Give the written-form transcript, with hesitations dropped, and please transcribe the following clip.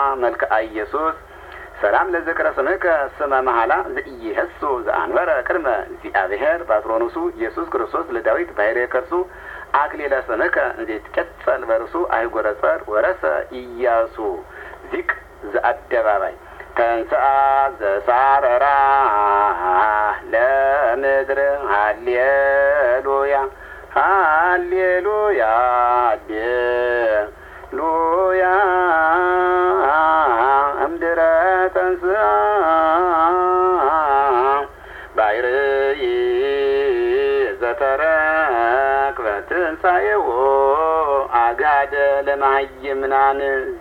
መልክአ ኢየሱስ ሰላም ለዝክረ ስምከ ስመ መሐላ ዘኢየሱስ ዘአንበረ ቅድመ እግዚአብሔር ፓትሮኑሱ ኢየሱስ ክርስቶስ ለዳዊት ባሕርየ ከርሱ አክሊለ ስምከ እንዘይትቀጸል በርሱ አይጎረ ጸር ወረሰ ኢያሱ ዚቅ ዘአደባባይ ተንሥአ ዘሳረራ ለምድር ሃሌሉያ ሃሌሉያ ሃሌሉያ እምድረ ተንሥአ ባሕርይ ዘተረክበ ትንሣኤሁ አጋደ ለመሃይምናን